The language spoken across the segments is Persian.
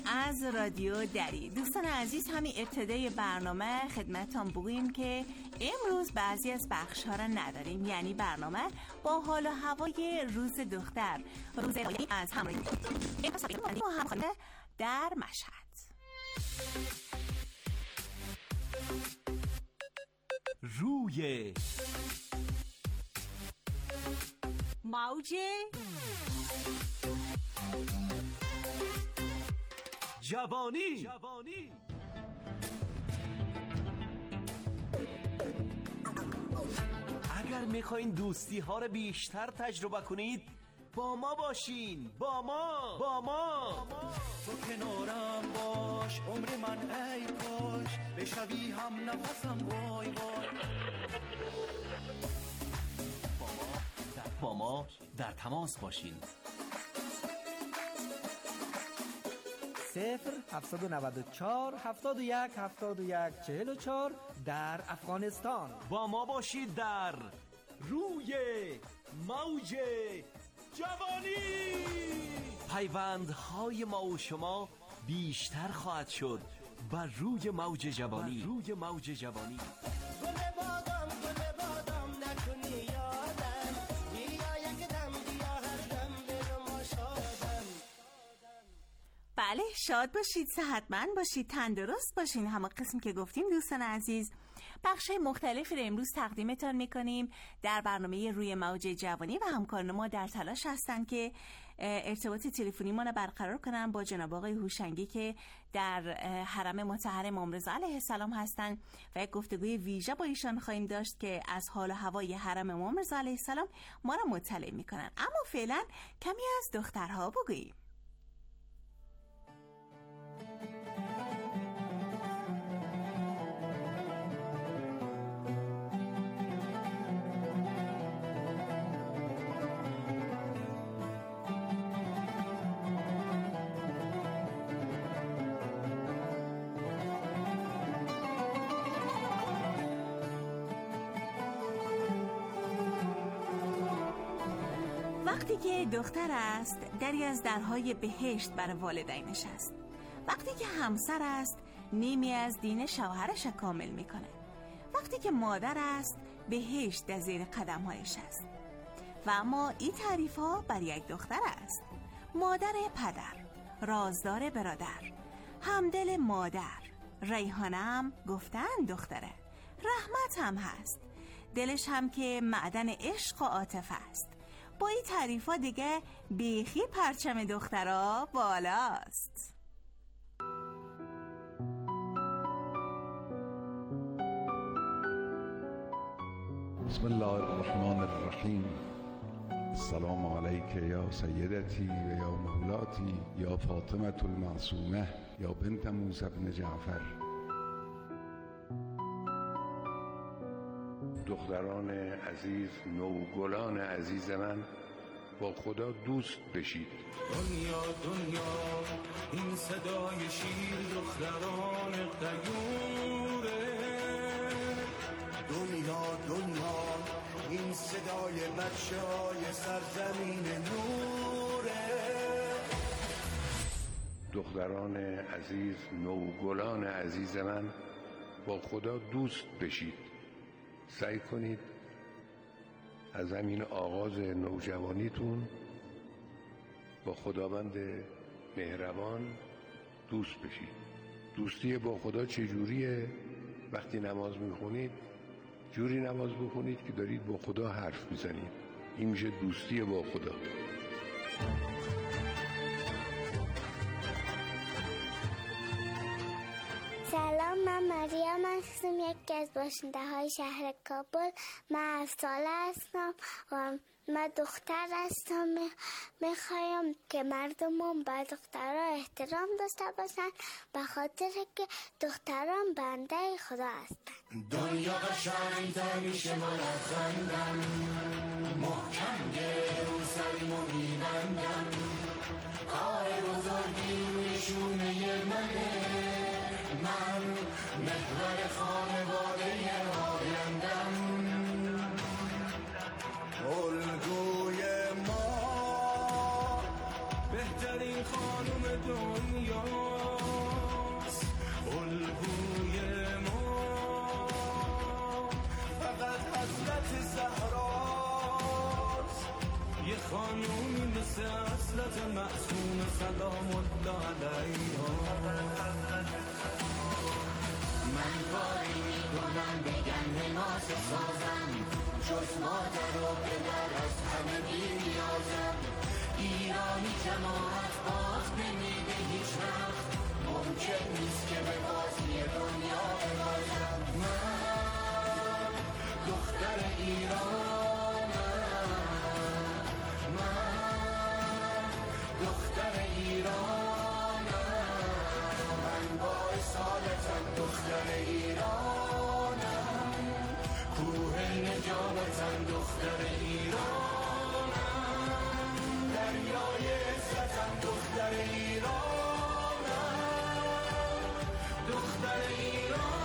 از رادیو دری. دوستان عزیز، همین ابتدای برنامه خدمتتان بگوییم که امروز بعضی از بخش‌ها را نداریم، یعنی برنامه با حال و هوای روز دختر، روز از همراهی با همخانه در مشهد. روی موج جوانی. اگر میخواین دوستی ها رو بیشتر تجربه کنید، با ما باشین. با ما تو کنارم باش، عمر من ای کاش بشوی هم نفسم، وای وای. با ما در تماس باشین. 0-794 71 71 44 در افغانستان. با ما باشید در روی موج جوانی. پیوندهای ما و شما بیشتر خواهد شد بر روی موج جوانی. بله، شاد باشید، صحتمند باشید، تندرست باشین. همه قسم که گفتیم دوستان عزیز، بخشای مختلفی رو امروز تقدیمتان میکنیم در برنامه روی موج جوانی و همکاران ما در تلاش هستن که ارتباط تلفنی ما رو برقرار کنن با جناب آقای هوشنگی که در حرم مطهر امام رضا علیه السلام هستن و یک گفتگوی ویژه با ایشان خواهیم داشت که از حال و هوای حرم امام رضا علیه السلام ما رو مطلع میکنن. اما فعلا کمی از دخترها بگوییم. وقتی که دختر است، دری از درهای بهشت برای والدینش است. وقتی که همسر است، نیمی از دین شوهرش کامل میکنه. وقتی که مادر است، بهشت در زیر قدمهایش است. و اما این تعریف ها بر یک دختر است: مادر پدر، رازدار برادر، همدل مادر، ریحانه هم گفتن دختره، رحمت هم هست، دلش هم که معدن عشق و عاطفه است. با این تعریفا دیگه بیخی پرچم دخترها بالاست. بسم الله الرحمن الرحیم. السلام علیک یا سیدتی و یا مولاتی یا فاطمه المعصومه یا بنت موسی بن جعفر. دختران عزیز، نوگلان عزیز من، با خدا دوست بشید. دنیا دنیا این صدای شیر دختران غیوره. دنیا دنیا این صدای بچه‌های سرزمین نوره. دختران عزیز، نوگلان عزیز من، با خدا دوست بشید. سعی کنید از همین آغاز نوجوانیتون با خداوند مهربان دوست بشید. دوستی با خدا چجوریه؟ وقتی نماز میخونید جوری نماز بخونید که دارید با خدا حرف میزنید. این میشه دوستی با خدا. سلام، من مریم هستم، یکی از باشنده های شهر کابل. من 7 ساله هستم و من دختر هستم. میخوایم که مردمون به دخترها احترام داشته باشن، به خاطر که دختران بنده خدا هستن. دنیا قشنگ‌تر میشه با لبخندم، محکم گرو سریمو میبندم، کار بزرگی نشونه منه، من محور خانواده آیندم. الگوی ما بهترین خانم دنیا، سازم، جز مادر و پدر از همه بی‌نیازم. ایرانی جماعت باز نمیده هیچ وقت، ممکن نیست که به بازی دنیا ببازم. من دختر ایرانم، من دختر ایرانم، من با اصالتم دختر ایرانم، کوه نجابتم دختر ایرانم، دریای عزتم دختر ایرانم، دختر ایرانم.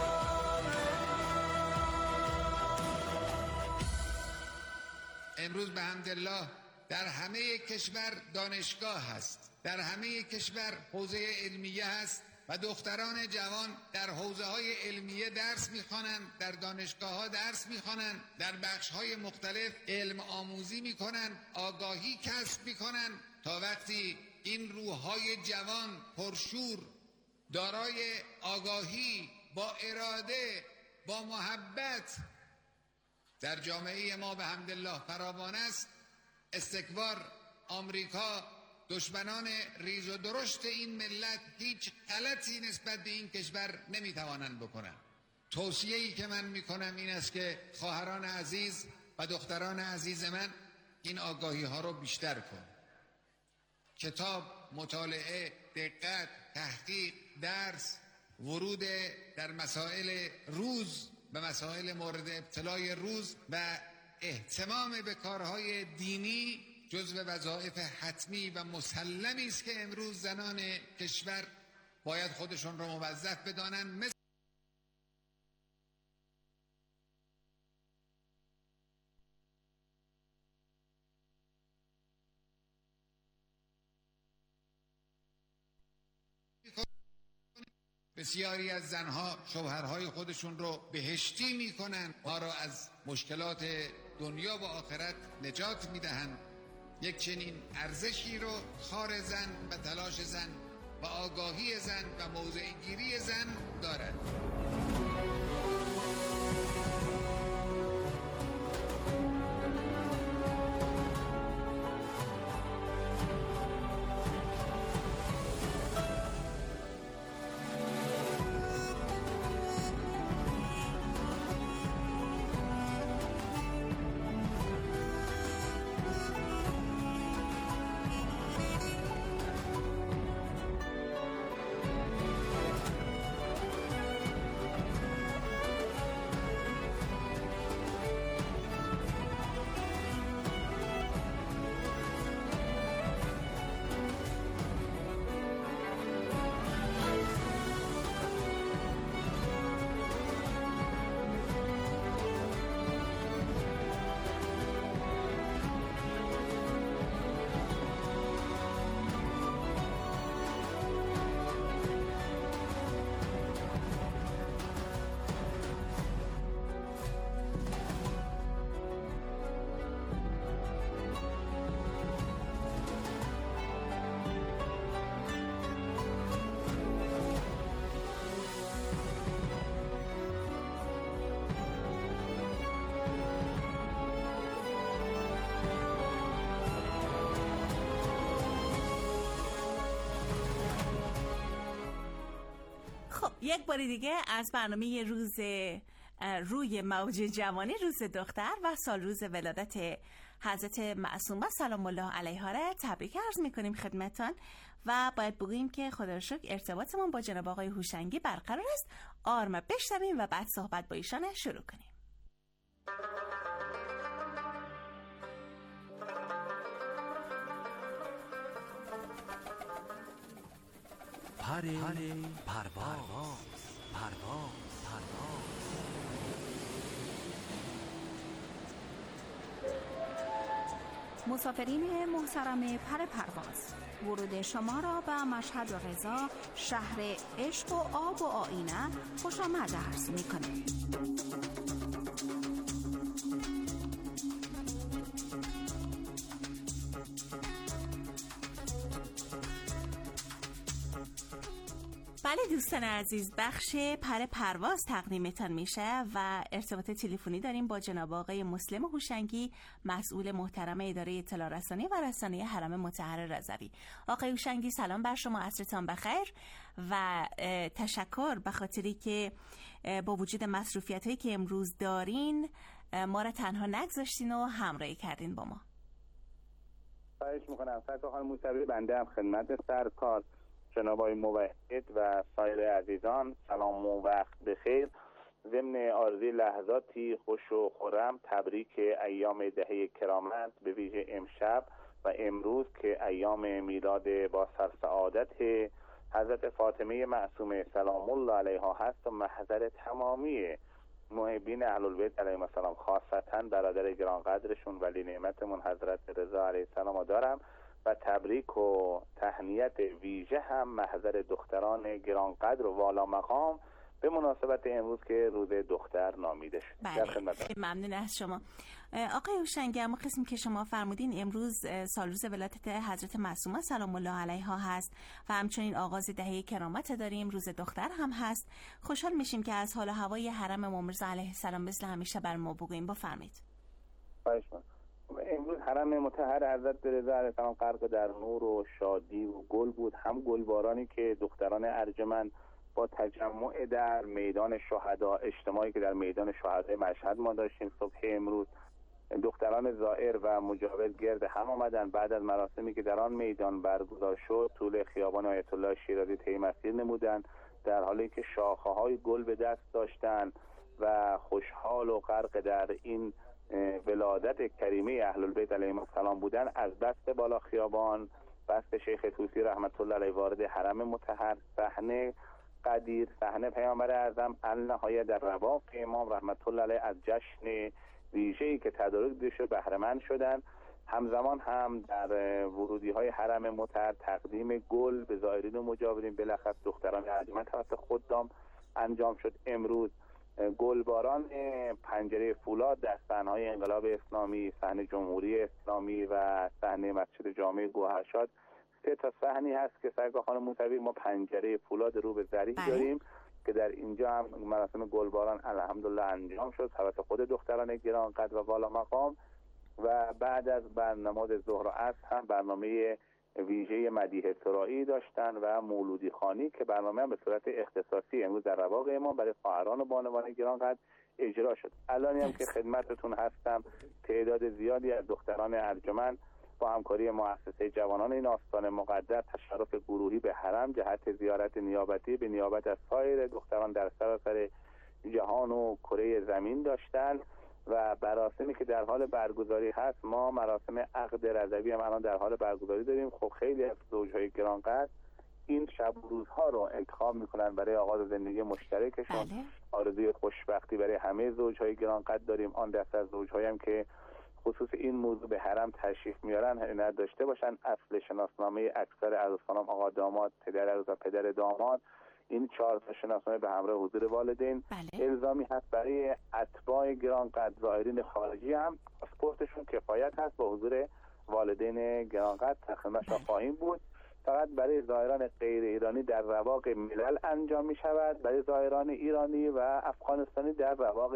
امروز به حمدالله در همه کشور دانشگاه هست، در همه کشور حوزه علمیه هست و دختران جوان در حوزه‌های علمیه درس می‌خوانند، در دانشگاه‌ها درس می‌خوانند، در بخش‌های مختلف علم آموزی می‌کنند، آگاهی کسب می‌کنند تا وقتی این روح‌های جوان پرشور، دارای آگاهی، با اراده، با محبت در جامعه ما به حمدالله فراوان است، استکبار، آمریکا، دشمنان ریز و درشت این ملت هیچ غلطی نسبت به این کشور نمیتوانند بکنند. توصیه‌ای که من میکنم این است که خواهران عزیز و دختران عزیز من این آگاهی ها رو بیشتر کن. کتاب، مطالعه، دقت، تحقیق، درس، ورود در مسائل روز و مسائل مورد ابتلای روز و اهتمام به کارهای دینی جزو وظایف حتمی و مسلمی است که امروز زنان کشور باید خودشون رو موظف بدانند. بسیاری از زنها شوهرهای خودشون رو بهشتی میکنن، ما را از مشکلات دنیا و آخرت نجات میدهند. یک چنین ارزشی رو خار زن و تلاش زن و آگاهی زن و موضع گیری زن دارد. یک بار دیگه از برنامه روی موج جوانی، روز دختر و سال روز ولادت حضرت معصومه سلام الله علیها را تبریک عرض میکنیم خدمتان و باید بگوییم که خدا را شکر ارتباطمون با جناب آقای هوشنگی برقرار است. آرما بشنویم و بعد صحبت با ایشان شروع کنیم. پرواز مسافرین محترم پرواز، ورود شما را به مشهد و رضا، شهر عشق و آب و آینه، خوش آمد عرض می‌کنیم. بله دوستان عزیز، بخش پر پرواز تقدیمتان میشه و ارتباط تلفنی داریم با جناب آقای مسلم هوشنگی، مسئول محترم اداره اطلاع رسانی و رسانه حرم مطهر رضوی. آقای هوشنگی سلام بر شما، عصرتان بخیر و تشکر به خاطری که با وجود مصروفیت‌هایی که امروز دارین ما را تنها نگذاشتین و همراهی کردین با ما. خواهش میکنم. سرکار خانم موسوی، بنده هم خدمت سرکار جناب آقای موحد و سایر عزیزان سلام و وقت بخیر. ضمن آرزوی لحظاتی خوش و خرم تبریک ایام دهه کرامت، به ویژه امشب و امروز که ایام میلاد با سرسعادت حضرت فاطمه معصومه سلام الله علیها هست و محضر تمامی محبین اهل البیت علیهم السلام، خاصتا برادر گرانقدرشون ولی نعمتمون حضرت رضا علیه السلام دارم و تبریک و تهنیت ویژه هم محضر دختران گرانقدر و والا مقام به مناسبت امروز که روز دختر نامیده شد. بله، ممنون از شما آقای هوشنگی. اما قسمی که شما فرمودین امروز سالروز ولادت حضرت معصومه سلام الله علیها هست و همچنین آغاز دهه کرامت داریم، روز دختر هم هست. خوشحال میشیم که از حال و هوای حرم امام رضا علیه السلام مثل همیشه بر ما بگوییم. بفرمایید. امروز حرم مطهر حضرت رضا علیه السلام غرق در نور و شادی و گل بود، هم گلبارانی که دختران ارجمند با تجمع در میدان شهدا، اجتماعی که در میدان شهدا مشهد ما داشتیم صبح امروز، دختران زائر و مجاور گرد هم آمدن بعد از مراسمی که در آن میدان برگزار شد. طول خیابان آیت الله شیرازی طی مسیر نمودند در حالی که شاخه‌های گل به دست داشتند و خوشحال و غرق در این ولادت کریمه اهل البیت علیهم السلام بودن. از دست بالا خیابان بست شیخ طوسی رحمت الله علیه وارد حرم مطهر، صحنه قدیر، صحنه پیامبر اعظم النهایه در رواق امام رحمت الله علیه از جشن ویژه‌ای که تدارک دیده بهره مند شدند. همزمان هم در ورودی های حرم مطهر تقدیم گل به زائرین و مجاورین بالاخص دختران ارجمند توسط خدام انجام شد. امروز گلباران پنجره فولاد در صحنه‌های انقلاب اسلامی، صحنه جمهوری اسلامی و صحنه مسجد جامع گوهرشاد، 3 تا صحنی هست که سرکار خانم موسوی ما پنجره فولاد رو به ذریح داریم که در اینجا هم مراسم گلباران الحمدلله انجام شد توسط خود دختران گرانقدر و والا مقام و بعد از نماز ظهر و عصر هم برنامه ویژه مدیح سرایی داشتن و مولودی خوانی که برنامه هم به صورت اختصاصی امروز در رواق امام برای خواهران و بانوان گرانقدر اجرا شد. الانی هم که خدمتتون هستم تعداد زیادی از دختران ارجمند با همکاری مؤسسه جوانان این آستان مقدس تشرف گروهی به حرم جهت زیارت نیابتی به نیابت از سایر دختران در سراسر جهان و کره زمین داشتند و مراسمی که در حال برگزاری هست. ما مراسم عقد رضوی هم الان در حال برگزاری داریم. خب خیلی از زوجهای گرانقدر این شب و روزها رو انتخاب میکنن برای آغاز زندگی مشترکشون. آرزوی خوشبختی برای همه زوجهای گرانقدر داریم. آن دست از زوجهایی هم که خصوص این موضوع به حرم تشریف میارن عنایت داشته باشن. اصل شناسنامه اکثر عروسان آقا داماد، پدر عروس و پدر داماد، این 4 تا شناسنامه به همراه حضور والدین الزامی هست. برای اتباع گرانقدر زائرین خارجی هم پاسپورتشون کفایت هست، با حضور والدین گرانقدر تخدمتشون خواهیم بود. فقط برای زائران غیر ایرانی در رواق ملل انجام می شود. برای زائران ایرانی و افغانستانی در رواق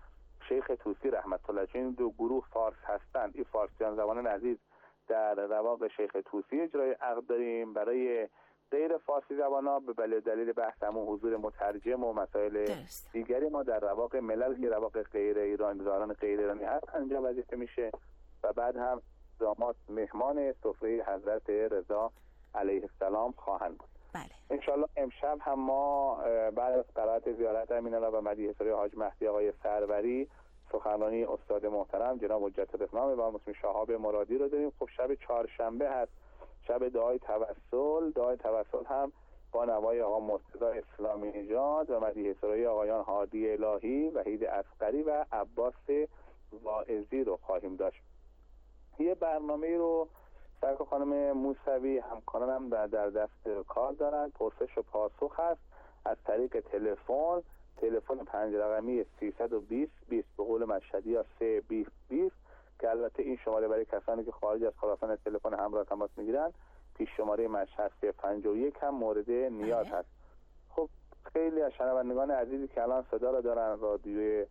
شیخ طوسی رحمت الله، چون این 2 گروه فارس هستند، این فارسیان زبانان عزیز در رواق شیخ طوسی اجرای عقد داریم. برای غیر فارسی زبانا به دلیل بحثمون حضور مترجم و مسائل دیگری ما در رواق ملل که رواق غیر ایرانی زائران غیر ایرانی هست انجام وظیفه میشه و بعد هم داماد مهمان سفره حضرت رضا علیه السلام خواهند بود. انشالله امشب هم ما بعد از قرائت زیارت امین‌الله و مدیح سرای حاج مهدی آقای سروری سخنرانی استاد محترم جناب حجت الاسلام و مسلم شهاب مرادی رو داریم. خب شب چهارشنبه هست، شب دعای توسل. دعای توسل هم با نوای آقا مرتضی اسلامی نژاد و مدیح سرای آقایان هادی الهی، وحید اصغری و عباس واعظی رو خواهیم داشت. یه برنامه رو سرکار خانم موسوی همکارانم در دست کار دارن. پرسش و پاسخ هست از طریق تلفن 5 رقمی 320 20 به قول مشهدی یا 320 20 که البته این شماره برای کسانی که خارج از خراسان تلفن همراه تماس میگیرن پیش شماره مشهد 351 هم مورد نیاز هست. خیلی از شنوندگان عزیزی که الان صدا رو دارن رادیو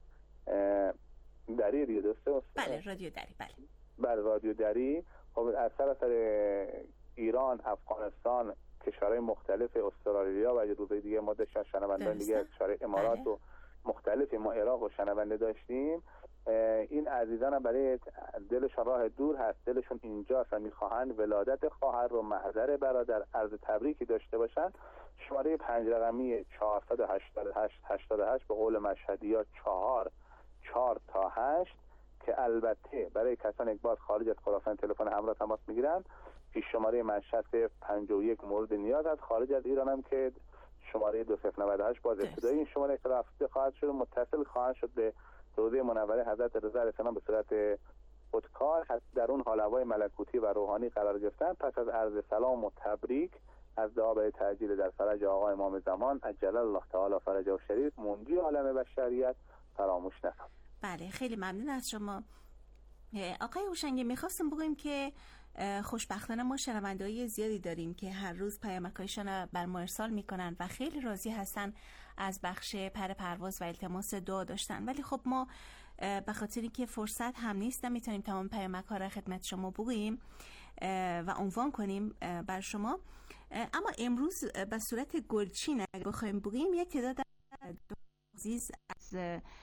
دری دیگه درسته؟ بله رادیو دری. بله رادیو دری. خب از سراسر ایران، افغانستان، کشورهای مختلف، استرالیا و روزهای دیگه ما داشتیم شنوندگان دیگه از کشورهای امارات و مختلفی، ما عراق و شنونده داشتیم. این عزیزان هم برای دلشون راه دور هست، دلشون اینجاست و میخواهند ولادت خواهر رو محضر برادر عرض تبریکی داشته باشن. شماره 5 رقمی 488 به قول مشهدی‌ها 4 تا 8 که البته برای کسانی که باز خارج از خراسان تلفن همراه تماس میگیرن پیش شماره منشست 51 مورد نیاز است. خارج از ایران هم که شماره 2098 باز ابتدایی این شماره رفته خواهد شد، متصل خواهد شد به روضه منوره حضرت رضا علیه السلام به صورت خودکار. در اون حال هوای ملکوتی و روحانی قرار گرفتن. پس از عرض سلام و تبریک از دعا برای تعجیل در فرج آقا امام زمان عجل الله تعالی فرجه و شریف منجی عالم بشریت فراموش نکنید. بله خیلی ممنون از شما آقای هوشنگی. میخواستم بگویم که خوشبختانه ما شنونده‌های زیادی داریم که هر روز پیامک‌هایشان بر ما ارسال میکنن و خیلی راضی هستن از بخش پر پرواز و التماس دعا داشتن، ولی خب ما به خاطری که فرصت هم نیست نمیتونیم تمام پیامک‌ها را خدمت شما بگوییم و عنوان کنیم بر شما. اما امروز به صورت گلچین اگه بخوایم بگوییم یک تعداد عزیز از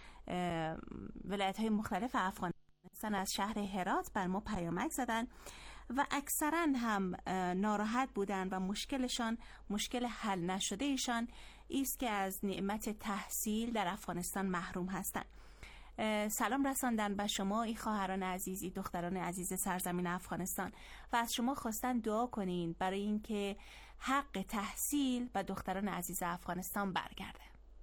ولایت‌های مختلف افغانستان از شهر هرات بر ما پیامک زدن و اکثرا هم ناراحت بودن و مشکلشان مشکل حل نشده ایشان است که از نعمت تحصیل در افغانستان محروم هستند. سلام رساندن به شما ای خواهران عزیز، ای دختران عزیز سرزمین افغانستان و از شما خواستن دعا کنین برای اینکه حق تحصیل به دختران عزیز افغانستان برگرده.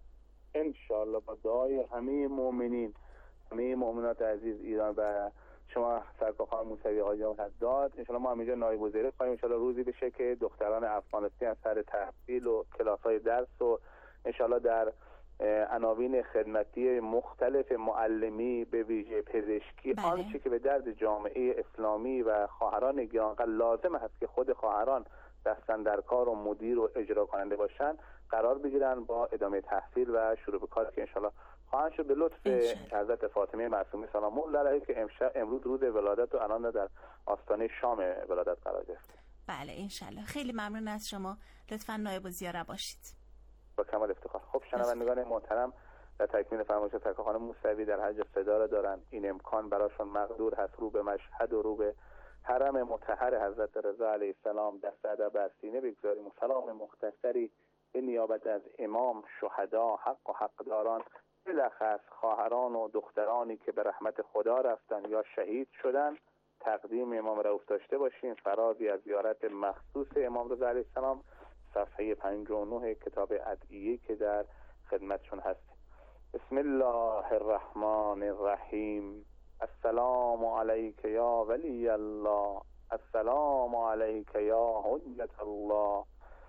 انشالله با دعای همه مؤمنین، همه مؤمنات عزیز ایران و شما سرکار خانم موسوی آقای حداد، انشالله ما همینجا نایب وزیر خواهیم انشالله روزی بشه که دختران افغانستان از سر تحصیل و کلاس‌های درس و انشالله در عناوین خدمتی مختلف معلمی به ویژه پزشکی آنچه که به درد جامعه اسلامی و خواهران گرانقدر لازم هست که خود خواهران دستن در کار و مدیر و اجرا کننده باشن قرار بگیرن با ادامه تحصیل و شروع به کار که انشالله خواهند شد به لطف حضرت فاطمه معصومه سلام الله علیها که امروز روز ولادت و الان در آستانه شام ولادت قرار گرفته. بله انشالله. خیلی ممنون از شما، لطفاً نایب الزیاره باشید. با کمال افتخار. خب شنوندگان محترم، در تکمیل فرمایش سرکار خانم موسوی در حج صدا را دارن، این امکان براشون مقدور هست رو به مشهد و رو به حرم مطهر حضرت رضا علیه السلام دست ادب بر سینه بگذاریم و سلام مختصری به نیابت از امام، شهدا، حق و حقداران، بالاخص خواهران و دخترانی که به رحمت خدا رفتن یا شهید شدن تقدیم امام رؤوف داشته باشیم. فرازی از زیارت مخصوص امام رضا علیه السلام، صفحه 59 کتاب ادعیه که در خدمتشون هست. بسم الله الرحمن الرحیم. السلام علیک یا ولی الله، السلام علیک یا حجت الله،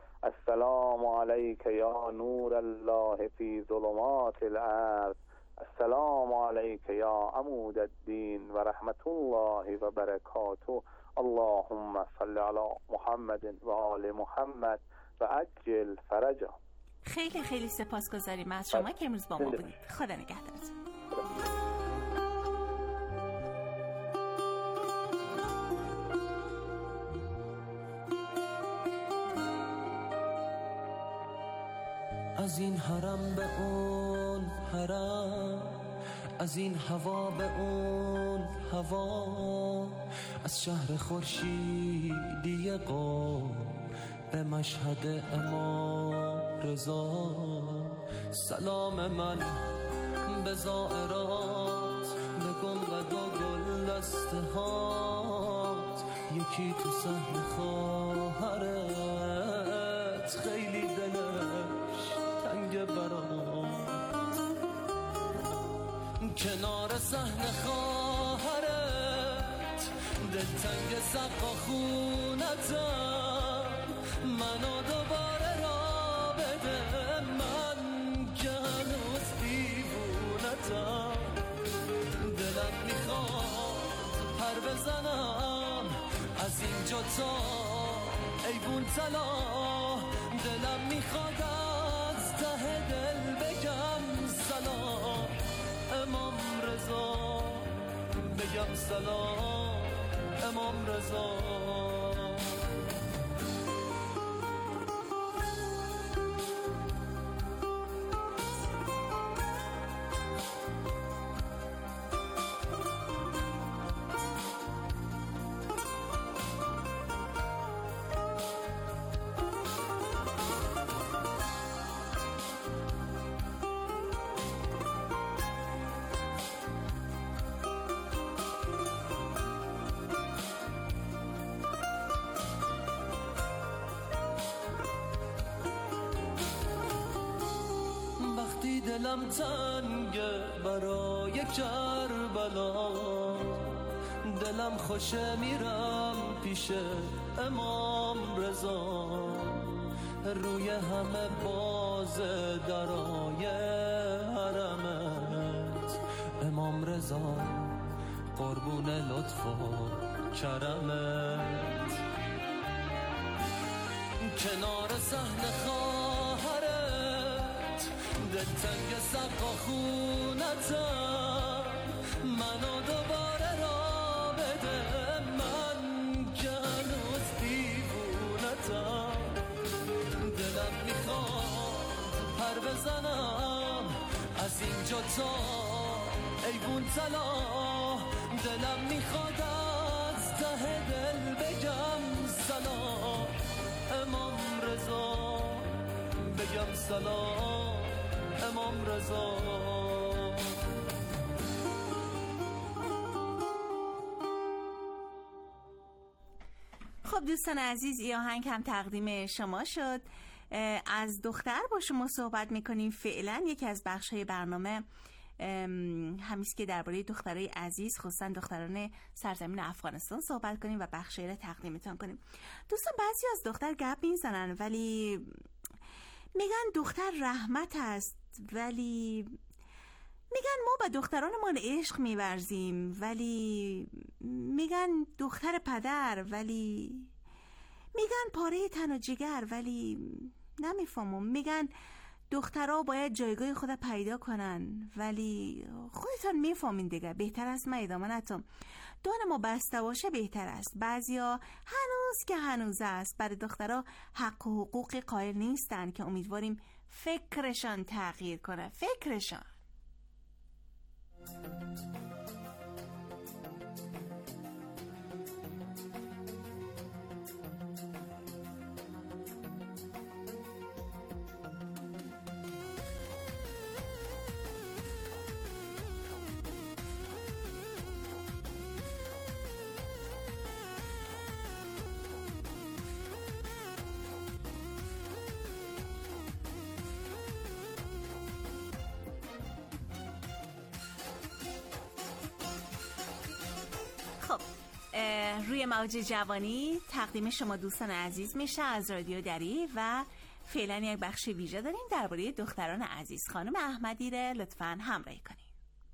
السلام علیک یا نور الله فی ظلمات الارض، السلام علیک یا عمود الدین و رحمت الله و برکاته. اللهم صل علی محمد و آل محمد و عجل فرجا. خیلی خیلی سپاسگزاریم از شما که امروز با ما بودید. خدا نگهدارتون. از این حرم به اون حرم، از این هوا به اون هوا، از شهر خورشیدی قم به مشهد امام رضا. سلام من به زائرات، به گنبد و گل دسته هات، یکی تو صحن خواهرت خیلی دلش تنگ برات، کنار صحن خواهرت دلتنگ سقا خونتم، منو دوباره را بده من که هنوز دیوونتم، دلم میخواد پر بزنم از اینجا تا ایوون تلا، دلم میخواد از ته سلام امام رضا. دلم تنگه برای کربلا، دلم خوشه میرم پیش امام رضا، روی همه باز درای حرمت امام رضا، قربون لطف و کرمت. کنار صحن خواهرت دلتنگ سقا خونتم، منو دوباره را بده من که هنوز دیوونتم. دلم میخواد پر بزنم از اینجا تا ایوون طلا، دلم میخواد از ته دل بگم سلام امام رضا، بگم سلام امام رضا. خب دوستان عزیز، این آهنگ هم تقدیم شما شد. از دختر با شما صحبت میکنیم. فعلا یکی از بخش‌های برنامه همیست که درباره دخترای عزیز، خصوصا دختران سرزمین افغانستان صحبت کنیم و بخشی را تقدیمتان کنیم. دوستان بعضی از دختر گپ میزنن ولی میگن دختر رحمت است، ولی میگن ما با دخترانمان عشق میورزیم، ولی میگن دختر پدر، ولی میگن پاره تن و جگر، ولی نمیفهمم. میگن دخترها باید جایگاه خود پیدا کنن، ولی خودتان میفهمین دیگه. بهتر است من ادامه ندم، دان ما بسته باشه بهتر است. بعضیا هنوز که هنوز است برای دخترها حق و حقوق قائل نیستن که امیدواریم فکرشان تغییر کنه. فکرشان. خب روی موج جوانی تقدیم شما دوستان عزیز میشه از رادیو دری و فعلا یک بخش ویژه داریم درباره دختران عزیز. خانم احمدی رو لطفاً همراهی کنید.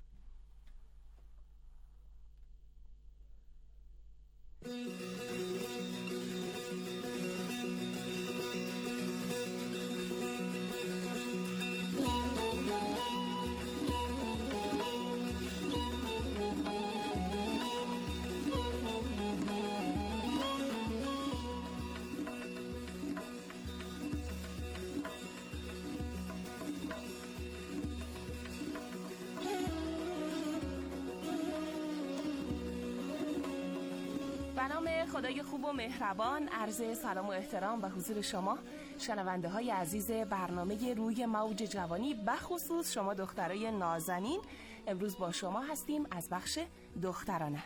به نام خدای خوب و مهربان عرض سلام و احترام به حضور شما شنونده های عزیز برنامه روی موج جوانی، بخصوص شما دخترای نازنین. امروز با شما هستیم از بخش دخترانه.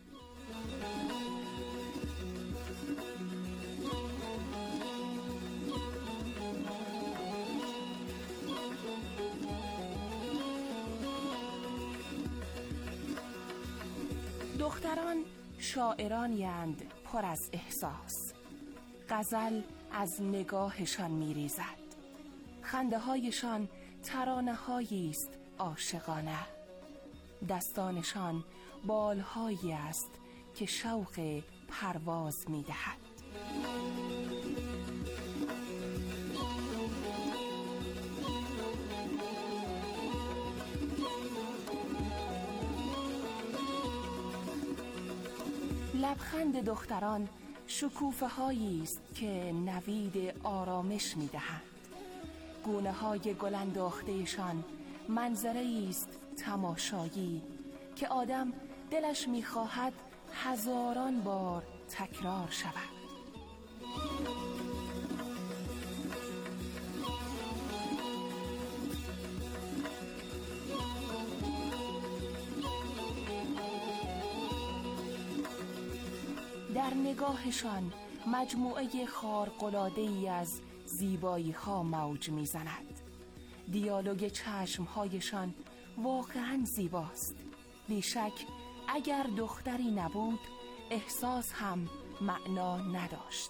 دختران شاعرانی اند پر از احساس، غزل از نگاهشان میریزد، خنده هایشان ترانه هایی است عاشقانه، دستانشان بالهایی است که شوق پرواز میدهد. لبخند دختران شکوفه هایی است که نوید آرامش می دهند. گونه های گل انداخته‌شان منظره است تماشایی که آدم دلش می خواهد هزاران بار تکرار شود. در نگاهشان مجموعه خارق‌العاده‌ای از زیبایی ها موج می زند. دیالوگ چشم هایشان واقعاً زیباست. بیشک اگر دختری نبود احساس هم معنا نداشت.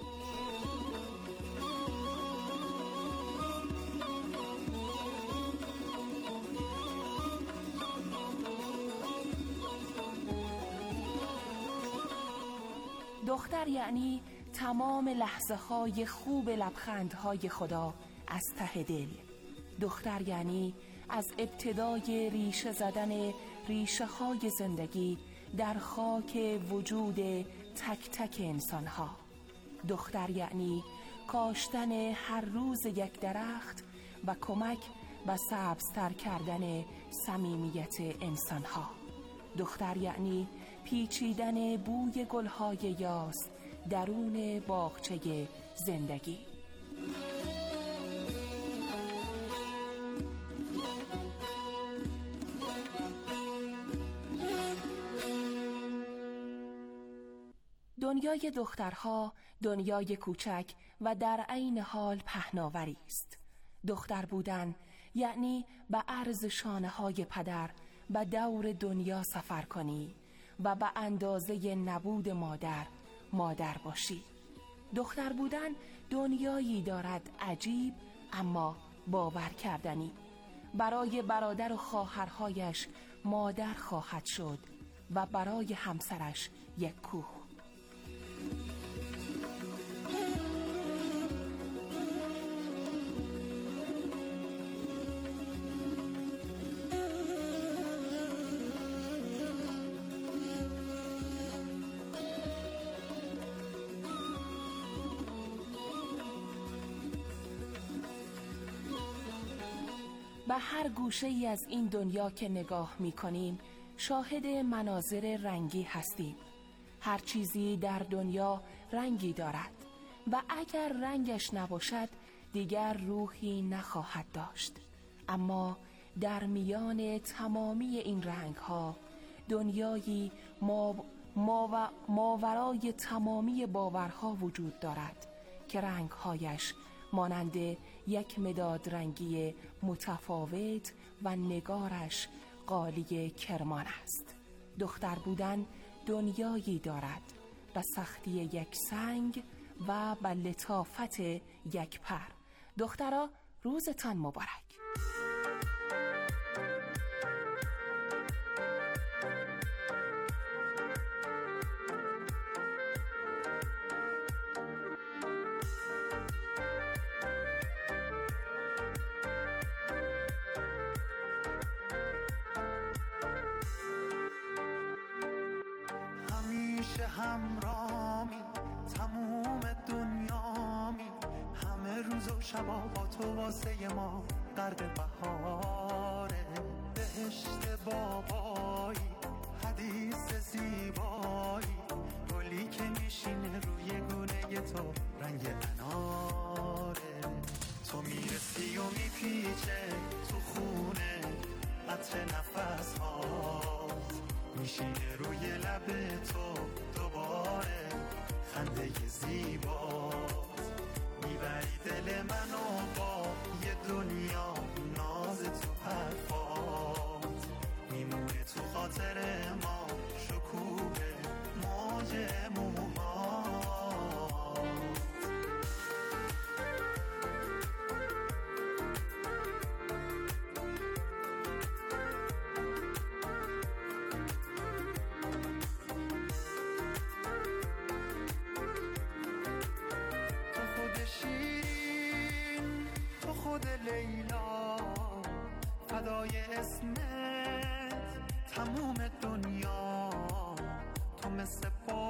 دختر یعنی تمام لحظه های خوب لبخندهای خدا از ته دل. دختر یعنی از ابتدای ریشه زدن ریشه های زندگی در خاک وجود تک تک انسان ها. دختر یعنی کاشتن هر روز یک درخت و کمک به سبزتر کردن صمیمیت انسان ها. دختر یعنی پیچیدن بوی گلهای یاس درون باغچه زندگی. دنیای دخترها دنیای کوچک و در عین حال پهناوری است. دختر بودن یعنی به عرض شانه های پدر به دور دنیا سفر کنی و به اندازه نبود مادر باشی. دختر بودن دنیایی دارد عجیب اما باور کردنی. برای برادر و خواهرهایش مادر خواهد شد و برای همسرش یک کوه. به هر گوشه ای از این دنیا که نگاه می کنیم شاهد مناظر رنگی هستیم. هر چیزی در دنیا رنگی دارد و اگر رنگش نباشد دیگر روحی نخواهد داشت. اما در میان تمامی این رنگ ها دنیایی ماورای تمامی باورها وجود دارد که رنگهایش مانند یک مداد رنگی متفاوت و نگارش قالی کرمان است. دختر بودن دنیایی دارد به سختی یک سنگ و به لطافت یک پر. دخترها روزتان مبارک. همرامی تموم دنیامی، همه روز و شبا با تو واسه ما غرق بهاره. بهشت بابایی حدیث زیبایی، گلی که میشینه روی گونه تو رنگ اناره. تو میرسی و میپیچه تو خونه عطر نفس هات، میشینه روی لب تو دوباره خنده زیباست. میبری دل منو با یه دنیا ناز تو حرفات، میمونه تو خاطر ما شکوه موج موهات. لیلا فدای اسمت تموم دنیا، تو مثل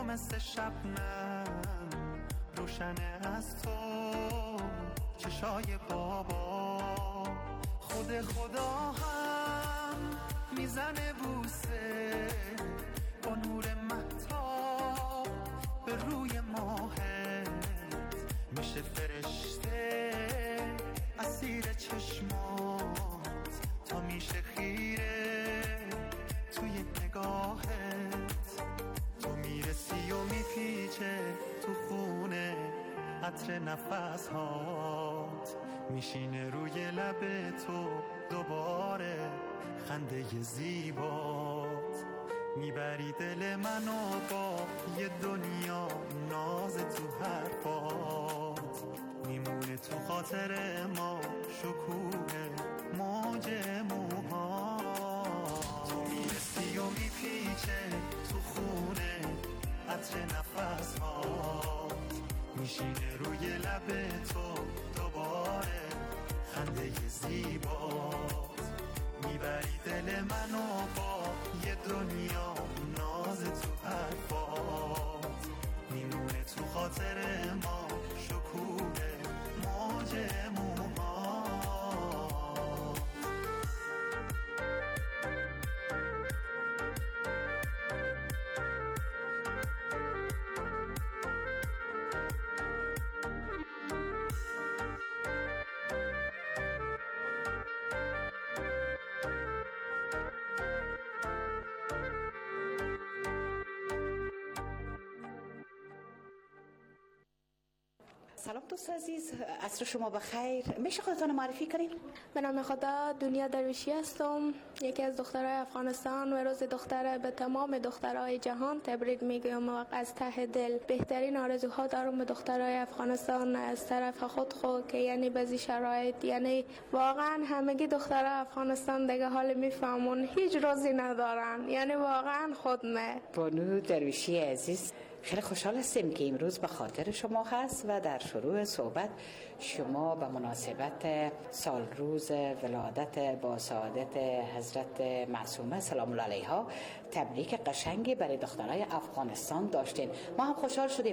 مثل شبنم روشنه از تو چشای بابا، خود خدا هم میزنه بوسه با نور مهتاب به روی ماهت، میشه فرشته اسیر چشمات تا میشه خیره توی نگاهت، تو میرسی و میپیچه تو خونه عطر نفس هات، میشینه روی لب تو دوباره خنده زیبات، میبری دل منو با یه دنیا ناز تو حرفات، میمونه تو خاطر ما شکوه موج موهات، تو میرسی و میپیچه تو خونه عطر نفس هات، میشینه روی لب تو دوباره خنده زیبات، میبری دل منو با یه دنیا ناز تو حرفات، میمونه تو خاطر ما شکوه موج موهات. سلام دوست عزیز، عصر شما بخیر. میشه خودتان معرفی کنین؟ به نام خدا دنیا درویشی هستم، یکی از دخترای افغانستان و روز دختره به تمام دخترای جهان تبریک میگم و از ته دل بهترین آرزوها دارم به دخترای افغانستان از طرف خود که یعنی بعضی شرایط یعنی واقعا همگی دخترای افغانستان دیگه حال میفهمون هیچ روزی ندارن، یعنی واقعا خودمه. بانو درویشی عزیز، خیلی خوشحال هستیم که امروز به خاطر شما هست و در شروع صحبت شما به مناسبت سال روز ولادت با سعادت حضرت معصومه سلام الله علیها تبریک قشنگی برای دخترای افغانستان داشتین. ما هم خوشحال شدیم،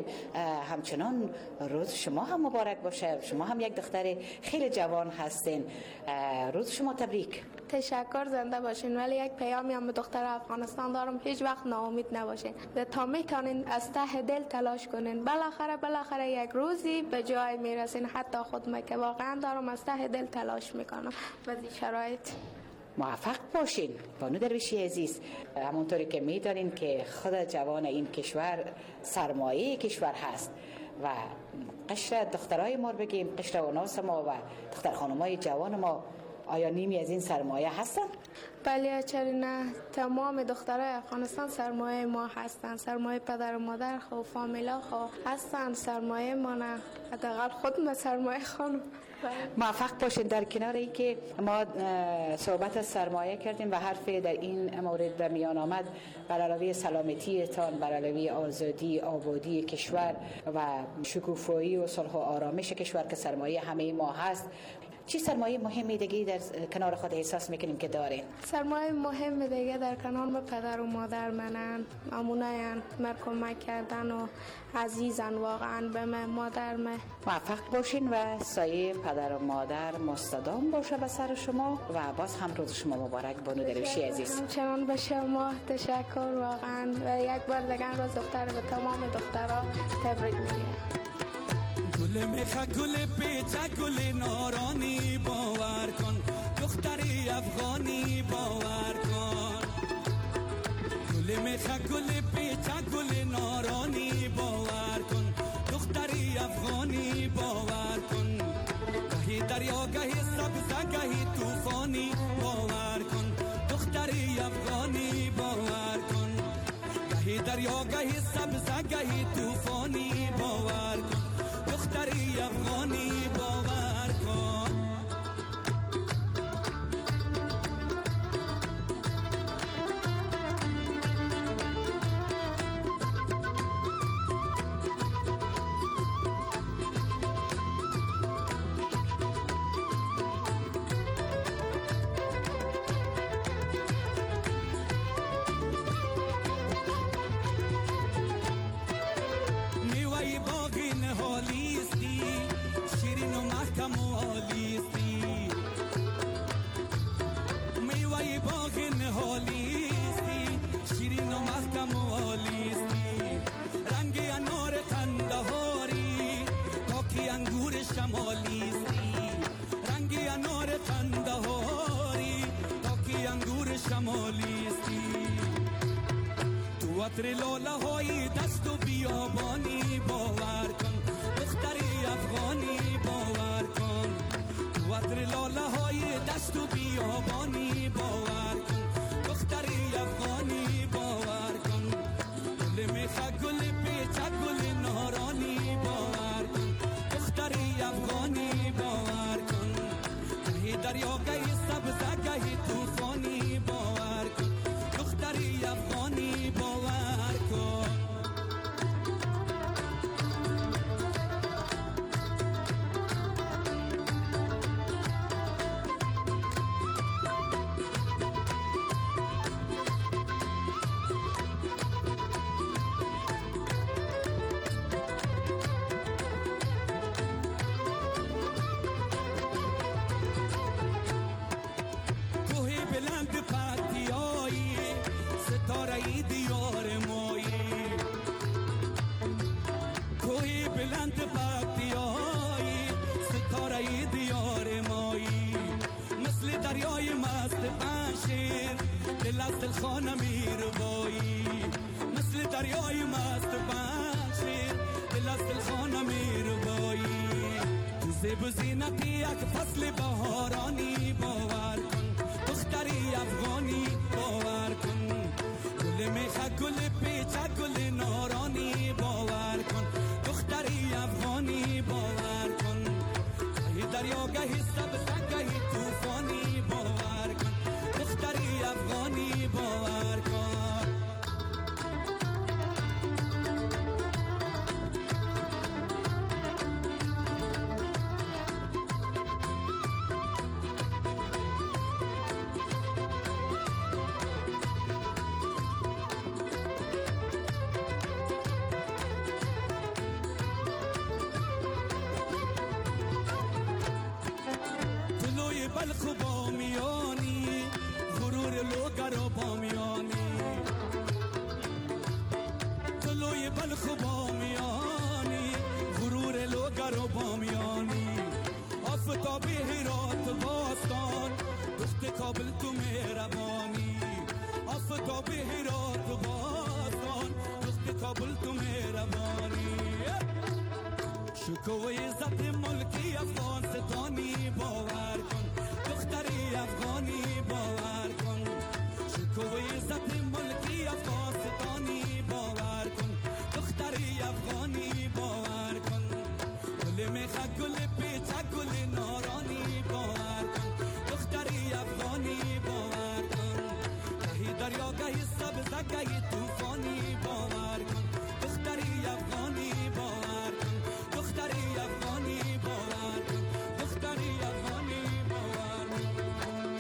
همچنان روز شما هم مبارک باشه. شما هم یک دختر خیلی جوان هستین، روز شما تبریک. تشکر، زنده باشین. ولی یک پیامی هم به دختر افغانستان دارم، هیچ وقت ناامید نباشین، تا میتونین از ته دل تلاش کنین، بالاخره یک روزی به جای میرسین. حتی خودم که واقعا دارم از ته دل تلاش میکنم بعضی شرایط. موفق باشین بانو درویشی عزیز. همونطوری که میدانین که خود جوان این کشور سرمایه کشور هست و قشر دخترای ما بگیم، قشر اوناس ما و دختر خانمای جوان ما آیا نیمی از این سرمایه هستن؟ بله، چرا نه، تمام دخترای افغانستان سرمایه ما هستن، سرمایه پدر و مادر خو فامیلا خو هستن، سرمایه ما نه، حداقل خودم سرمایه خانم. موفق باشید. در کنار این که ما صحبت از سرمایه کردیم و حرف در این مورد به میان آمد، بر علاوه سلامتیتان، بر علاوه آزادی آبادی کشور و شکوفایی و صلح و آرامش کشور که سرمایه همه ما هست، چی سرمایه مهمی دیگه در کنار خود احساس میکنیم که دارین؟ سرمایه مهم دیگه در کنار ما پدر و مادر منن، اموناین مر کمک کردن و عزیزن واقعا به من، مادر من. موفق باشین و سایه پدر و مادر مستدام باشه به سر شما و باز هم روز شما مبارک بانو درویشی عزیز. همچنان به شما تشکر واقعا و یک بار دیگه روز دختر به تمام دخترها تبریک میگم. گل میخه گل پیچه گل نارانی باور کن، دختری افغانی باور کن. گل میخه گل پیچه گل نارانی باور کن، دختری افغانی باور کن. گهی دریا گهی سبزه گهی توفانی باور کن، دختری افغانی باور کن. گهی دریا گهی سبزه گهی توفانی باور کن، دختری افغانی باور کن. محکم و عالیستی، میوه باغ نهالیستی، شیرین و محکم و عالیستی، رنگ انار قندهاری، پاکی انگور شمالیستی، رنگ انار قندهاری، پاکی انگور شمالیستی. تو عطر لاله های دست و بیابانی باور کن، دختری افغانی باور کن. تو عطر لاله های دست و بیابانی باور کن، دختری افغانی باور کن. گل میخه گل پیچک گل نارانی باور کن، دختری افغانی باور کن. گهی دریا گهی سبزه گهی توفانی باور کن، دختری افغانی باور کن. کوه بلند پتیایی، ستاره دیار مایی، کوه بلند پتیایی، ستاره دیار مایی. مثل دریای مست پنشیر، دل از دل خانه میربایی. مثل دریای مست پنشیر، دل از دل خانه میربایی. تو زیب و زینتی یک فصل بهارانی باور کن، دختری افغانی باور کن. گل میخه گل پیچک گل نارانی باور کن، دختری افغانی باور کن. گهی دریا گهی سبزه گهی توفانی باور کن، دختری افغانی باور کن. طلوع بلخ و بامیانی، غرور لوگر و بامیانی. طلوع بلخ و بامیانی، غرور لوگر و بامیانی. آفتاب هرات باستان، دخت کابل تو مهربانی. آفتاب هرات باستان، دخت کابل تو مهربانی. شکوه عزت ملکی افغان ستانی باور کن، دختری افغانی باور کن. شکوه عزت ملکی افغان ستانی باور کن، دختری افغانی باور کن. گل میخه گل پیچک گل نارانی باور کن، دختری افغانی باور کن. گهی دریا گهی سبزه گهی توفانی باور کن، دختری افغانی باور کن، دختری افغانی باور کن، دختری افغانی باور کن.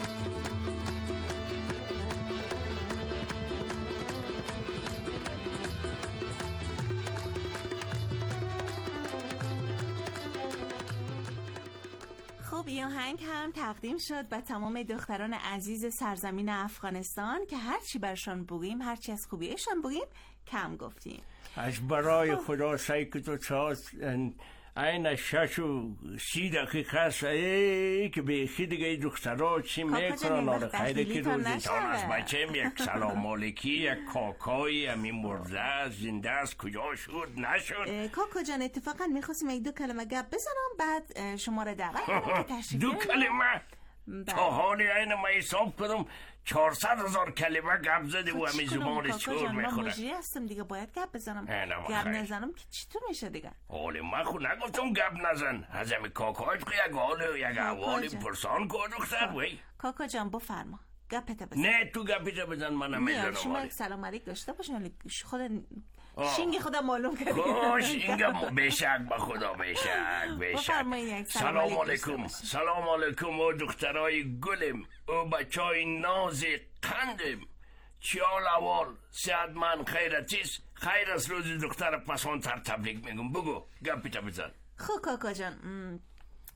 خب این آهنگ هم تقدیم شد به تمام دختران عزیز سرزمین افغانستان که هرچی برشان بگیم، هرچی از خوبیشان بگیم کم گفتیم. از برای خدا سعی که تو چاست این 6:30 دقیقه است که بیخی دیگه دخترها چی میکنن. آره خیلی که روزتان است بچه یک سلام علیکی یک کاکایی همین مرده زنده است کجا شد نشد. کاکا جان اتفاقا میخواستم یک دو کلمه گپ بزنم بعد شما رو دعوت کنم که تشریف دو کلمه تا حالی این ما حساب کنم 400,000 کلمه گپ زده و همین زبانش چور میخوره. من مجری هستم دیگه باید گپ بزنم. گپ نزنم که چطور میشه دیگه؟ حالی من خود نگفتم گپ نزن. از همین کاکایت که یک حالی پرسان که دختر وی. کاکا جان بفرما گپت بزن. نه تو گپت بزن منم میدونم. شما یک سلام علیک داشته باشین خود شینگ خودم معلوم کردی. شینگ بشک به خدا بشک. سلام علیکم. سلام علیکم و دخترای گلم و بچای ناز قندم. چیال اول سعد من خیرتیست. خیر از روز دختر پسان تر تبریک میگم. بگو گپیتا بزن. خب کاکا جان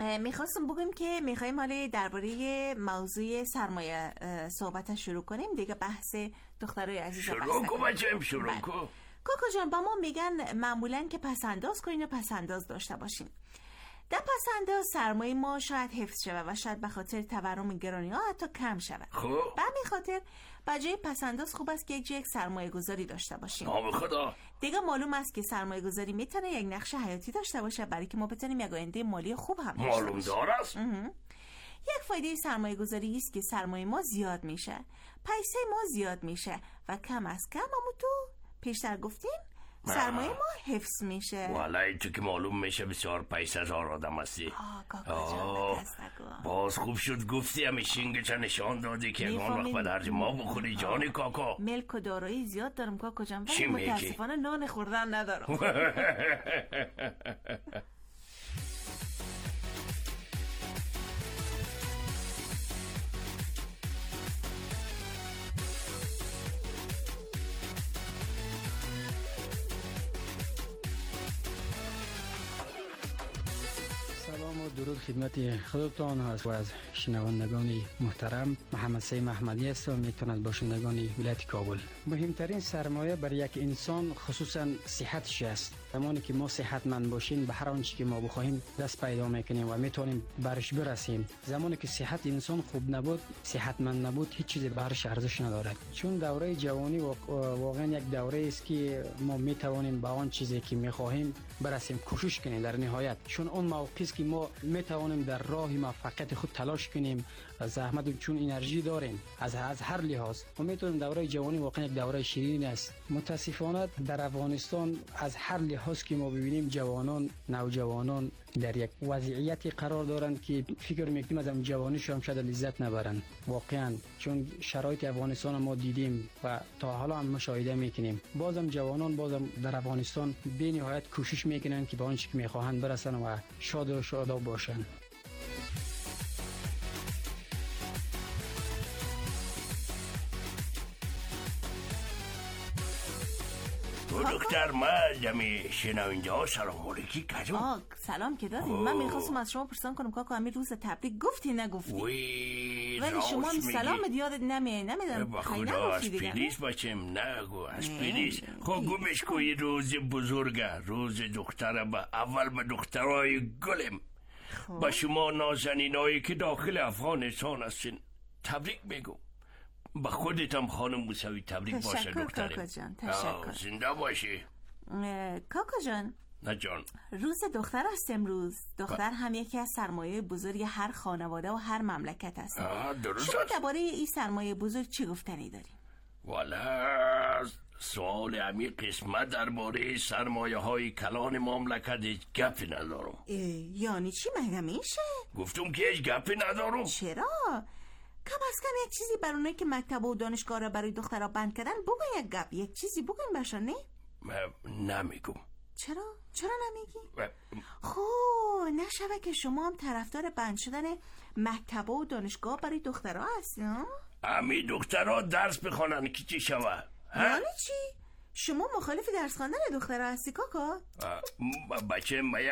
میخواستم بگم که میخوایم حالا درباره موضوع سرمایه صحبت شروع کنیم دیگه. بحث دخترای عزیز شروع کن. کاکا جان با ما میگن معمولا که پسنداز کنین و پسنداز داشته باشین. در پسنداز سرمایه ما شاید حفظ شود و شاید به خاطر تورم گرانی ها حتی کم شود. خب به همین خاطر بجای پسنداز خوب است که یک سرمایه گذاری داشته باشیم. خدا دیگه معلوم است که سرمایه گذاری میتونه یک نقش حیاتی داشته باشه برای که ما بتونیم یک آینده مالی خوب هم داشته باشیم. معلوم دار است. یک فایده سرمایه گذاری است که سرمایه ما زیاد میشه، پیسه ما زیاد میشه و کم از کم همون تو پیشتر گفتیم سرمایه ما حفظ میشه. والله تو که معلوم میشه بسیار پیسه دار آدم هستی. باز خوب شد گفتی همیشینگه چه نشان دادی که یکان وقت به درج ما بخوری جانی کاکا. ملک و دارایی زیاد دارم کاکا جان ولی متاسفانه نان خوردن ندارم. سلام و درود خدمت خودتان و از شنوندگان محترم. محمد سعید محمدی هستم، میتونم از باشندگان ولایت کابل. مهمترین سرمایه برای یک انسان خصوصا صحتش است. زمانی که ما صحتمند باشیم به هر آنچه که ما بخواهیم دست پیدا میکنیم و میتونیم برش برسیم. زمانی که صحت انسان خوب نبود، صحتمند نبود، هیچ چیزی برش ارزش ندارد. چون دوره جوانی واقعا یک دوره است که ما میتوانیم به آن چیزی که میخواهیم برسیم، کوشش کنیم در نهایت. چون اون موقعی است که ما میتوانیم در راه موفقیت خود تلاش کنیم و زحمت، چون انرژی داریم از هر لحاظ. ما میتونیم دوره جوانی واقعا یک دوره شیرین است. متاسفانه در افغانستان از هر لحاظ که ما ببینیم جوانان، نوجوانان در یک وضعیتی قرار دارند که فکر میکنیم از اون جوانیشون شاید لذت نبرن واقعا. چون شرایط افغانستان ما دیدیم و تا حالا هم مشاهده میکنیم. بازم جوانان بازم در افغانستان به نهایت کوشش میکنن که به آنچه که میخواهند برسن و شاد و شاداب باشن. دکتر ما جمعی شنونده ها سلام علیکی کجا؟ سلام که دادیم. من میخواستم از شما پرسان کنم کاکا همین روز تبریک گفتی نگفتی؟ ولی شما سلام دیادت نمیدم. خدا از پیلیس باشم نگو از پیلیس. خب گمش که یه روز بزرگه، روز دختره با اول به دخترهای گلم با شما نازنین هایی که داخل افغانستان هستین تبریک میگم. با خودت هم خانم موسوی تبریک باشه دخترم. کاکا جان تشکر. زنده باشی کاکا جان. نه جان، روز دختر است امروز. دختر هم یکی از سرمایه بزرگ هر خانواده و هر مملکت است. شما درباره این سرمایه بزرگ چی گفتنی داری؟ والا سوال همین قسمت درباره سرمایه های کلان مملکت هیچ گپی ندارم. یعنی چی مگه میشه؟ گفتم که هیچ گپی ندارم. چرا؟ کم از کم یک چیزی برای که مکتب و دانشگاه را برای دخترها بند کردن بگو. یک گپ یک چیزی بگوین باشن. نه نمیگم. چرا نمیگی؟ خب نشوه که شما هم طرفدار بند شدن مکتب و دانشگاه برای دخترها هستی؟ امی دخترها درس بخونن که چی شوه؟ یعنی چی؟ شما مخالف درس خواندن دخترها هستی کاکا؟ بچه ما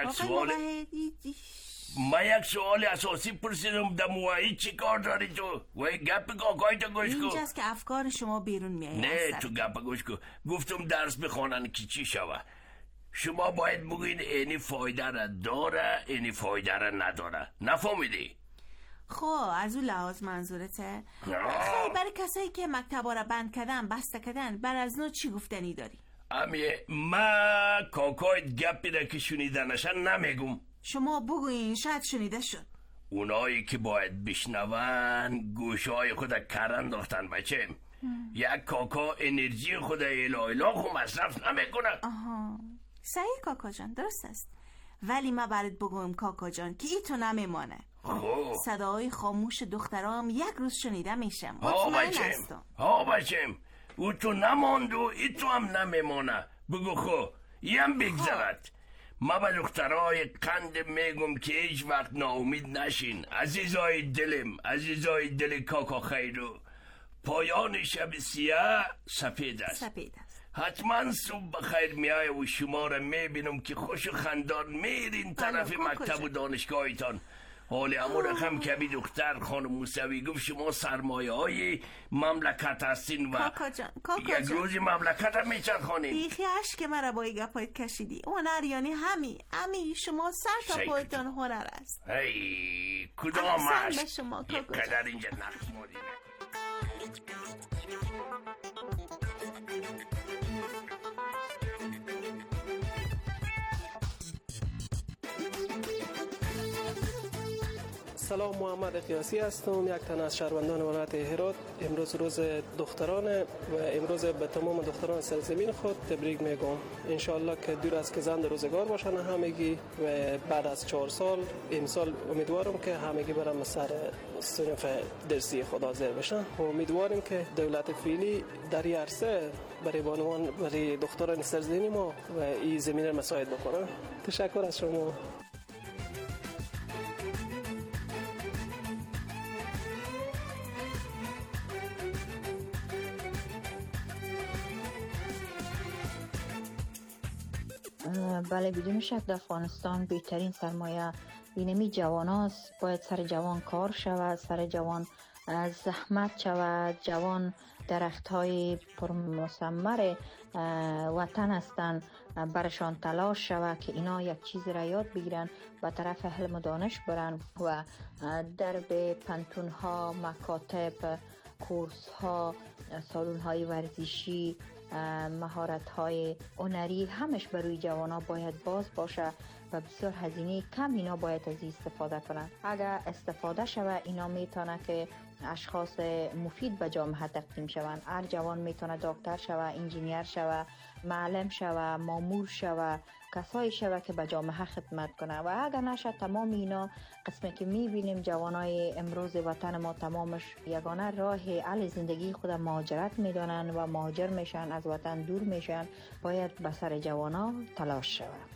یک سوال اساسی پرسیدم دموایی چی کار داری تو؟ وای گپ کاکای تو گوش کن. اینجاست که افکار شما بیرون میاد. نه تو گپ گوش کن. گفتم درس بخونن که چی شوه. شما باید بگین اینی فایده را داره اینی فایده را نداره. نفهمیدی؟ خب از اون لحاظ منظورته؟ خیلی برای کسایی که مکتبا را بند کردن بسته کردن بر از نو چی گفتنی داری؟ ما کاکای گپی را که شنیدنشن نمیگم. شما بگوین شاید شنیده شد. اونایی که باید بشنون گوشای خود کار انداختن بچه. یک کاکا انرژی خود الا خو مصرف نمیکنه. صحیح کاکا جان درست است. ولی ما برات بگویم کاکا جان که ای تو نمیمانه. صدای خاموش دخترام یک روز شنیده میشم. مطمئن هستم. بچم او تو نماند و ای تو هم نمیمانه. بگو خو یم بگذرد. ما به دخترهای قند میگم که هیچ وقت ناامید نشین. عزیزای دلم، عزیزای دل کاکا خیرو، پایان شب سیاه سفید است. حتما صبح بخیر میای و شما را میبینم که خوش و خندان میرین طرف مکتب و دانشگاهیتان. حال امو رقم کبی دختر خانم موسوی گفت شما سرمایه های مملکت هستین و یک روزی مملکت هم میچرخانین. بیخی عشق مرا با این گپایت کشیدی. هنر یعنی همی شما سر تا پایتان هنر است. ای کدام است یک قدر اینجا نقص مالی سلام، محمد قیاسی هستم، یک تن از شهروندان ولایت هرات. امروز روز دخترانه و امروز به تمام دختران سرزمین خود تبریک میگم. انشالله که دور از که زنده روزگار باشن همگی و بعد از 4 سال امسال امیدوارم که همگی برن سر صنف درسی خود حاضر بشن و امیدواریم که دولت فعلی در این عرصه برای بانوان برای دختران سرزمین ما و این زمینه مساعد بکنن. تشکر از شما. بله، بدون شک در افغانستان بهترین سرمایه اینمی جوان هاست. باید سر جوان کار شود، سر جوان زحمت شود. جوان درخت های پرمثمر وطن هستند، برشان تلاش شود که اینا یک چیز را یاد بگیرن، به طرف علم و دانش برن و درب پنتون ها، مکاتب، کورس ها، سالن های ورزشی، مهارت های هنری همش برای جوان ها باید باز باشه و بسیار هزینه کم اینا باید از این استفاده کنند. اگر استفاده شود اینا میتونه که اشخاص مفید به جامعه تقدیم شوند. هر جوان میتونه دکتر شود، انجینیر شود، معلم شود، مامور شود، کسایی شود که به جامعه خدمت کنه. و اگر نشه تمام اینا قسمی که میبینیم جوانای امروز وطن ما تمامش یگانه راه حل زندگی خود مهاجرت میدونن و مهاجر میشن، از وطن دور میشن. باید به سر جوانا تلاش شود.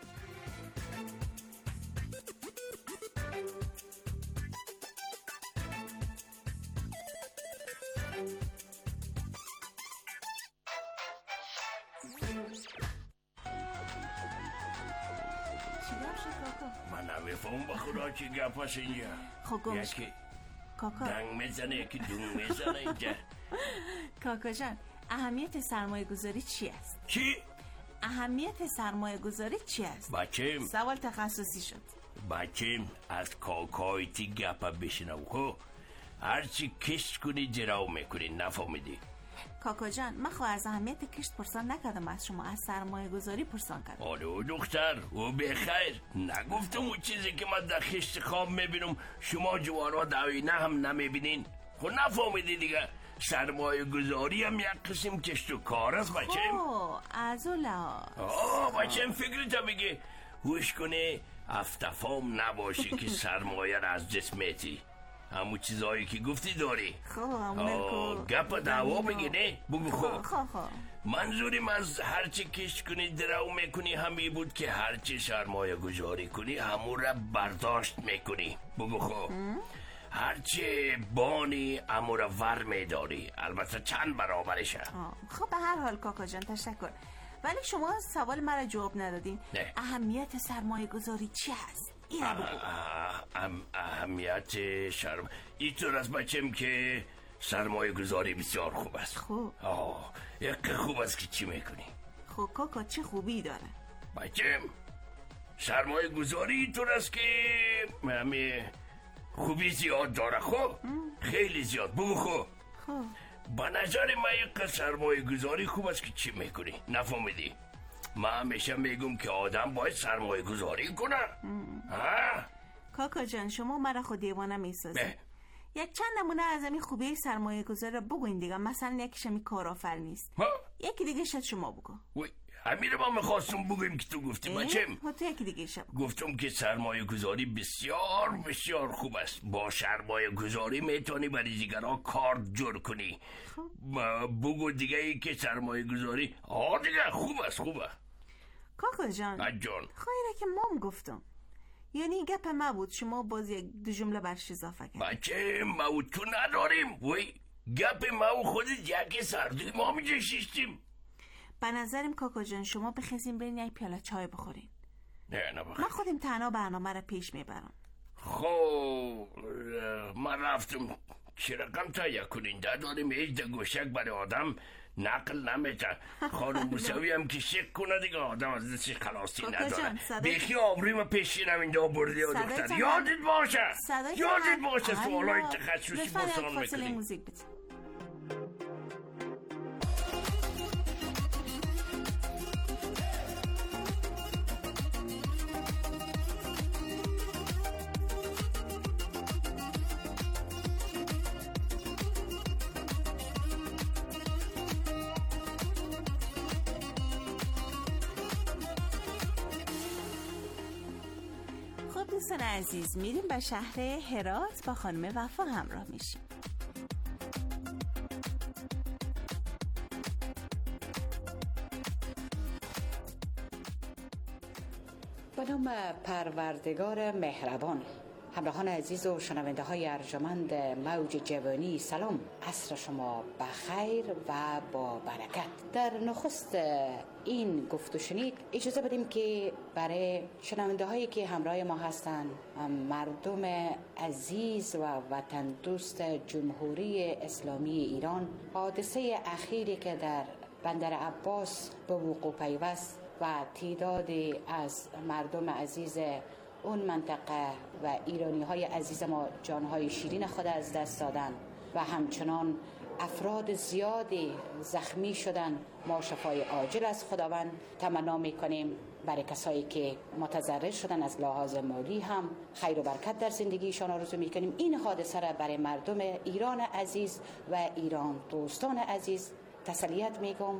من نمیفهم بخورا چی گپ هست اینجا. خب گمش یکی کاکا دنگ میزنه یکی دون میزنه اینجا. کاکا جان، اهمیت سرمایه گذاری چی است؟ چی؟ اهمیت سرمایه گذاری چی است؟ بچم سوال تخصصی شد. بچم از کاکای تی گپ بشنو خب هرچی کشت کنی جراو میکنی. نفهمیدی؟ کاکا جان، من خواه از اهمیت کشت پرسان نکردم، از شما از سرمایه گذاری پرسان کردم. آره دختر و بخیر نگفتم اون چیزی که من در کشت خواب میبینم شما جوانها دوینه هم نمیبینین. خب نفهمیدی دیگه. سرمایه گذاری هم یک قسم کشت و کار است بچم. از اون لحاظ بچم فکری تا بگی هوش کنه افتفام نباشی که سرمایه را از جسمیتی همون چیزایی که گفتی داری. گپ دعوا بگینه بگو. خب منظوریم از هرچی کشت کنی درو میکنی همی بود که هرچی سرمایه گذاری کنی همون را برداشت میکنی. بگو خب هرچی بانی همون را ور میداری، البته چند برابرشه. خب به هر حال کاکا جان تشکر، ولی شما سوال مرا جواب ندادین. اهمیت سرمایه گذاری چی هست؟ اهمیت اینطور است بچم که سرمایه گذاری بسیار خوب است. خوب یک خوب است که چی میکنی؟ خب کاکا چه خوبی داره؟ بچم سرمایه گذاری اینطور است که خوبی زیاد داره. خب خیلی زیاد. بگو خب با نظر من یک سرمایه گذاری خوب است که چی میکنی؟ نفهمیدی؟ من همیشه میگم که آدم باید سرمایه گذاری کنه. کاکا جان شما مرا خود دیوانه میسازی. یک چند نمونه از همین خوبی سرمایه گذاری بگوین دیگه. مثلا یکیش همین کارآفر نیست، یکی دیگه شد شما بگو. همین رو ما میخواستم بگیم که تو گفتی بچم. تو یکی دیگه شد. گفتم که سرمایه گذاری بسیار بسیار خوب است. با سرمایه گذاری میتونی برای دیگران کار جور کنی. بگو دیگه ای که سرمایه گذاری دیگه خوب است. خوبه کاکا جان. خیره که مام گفتم، یعنی گپ ما بود، شما باز یک دو جمله برش اضافه کرد. بچه ما تو نداریم. وی گپ ما خودت یکی سردی ما میجشیستیم. به نظرم کاکا جان شما بخیزیم برین یک پیاله چای بخورین. نه بخیر. من خودم تنها برنامه را پیش میبرم. خب من رفتم چه رقم تایه کنین داریم ایج ده گوشک برای آدم نقل نمیشه. خانم موسوی هم که شک کنه دیگه آدم از دستش خلاصی نداره. بیخی آبرویم پیشینم اینجا بردی و دختر یادت باشه سوالای تخصصی بسان میکنی. دوستان عزیز میریم به شهر هرات با خانم وفا همراه میشیم. به نام پروردگار مهربان. همراهان عزیز و شنونده های ارجمند موج جوانی، سلام، عصر شما بخیر و با برکت. در نخست این گفت و شنید اجازه بدیم که برای شنونده هایی که همراه ما هستند، مردم عزیز و وطن دوست جمهوری اسلامی ایران، حادثه اخیری که در بندر عباس به وقوع پیوست و تعدادی از مردم عزیز اون منطقه و ایرانی های عزیز ما جانهای شیرین خود از دست دادن و همچنان افراد زیادی زخمی شدن، ما شفای عاجل از خداوند تمنا میکنیم. برای کسایی که متضرر شدن از لحاظ مالی هم خیر و برکت در زندگیشان آرزو میکنیم. این حادثه را برای مردم ایران عزیز و ایران دوستان عزیز تسلیت میگم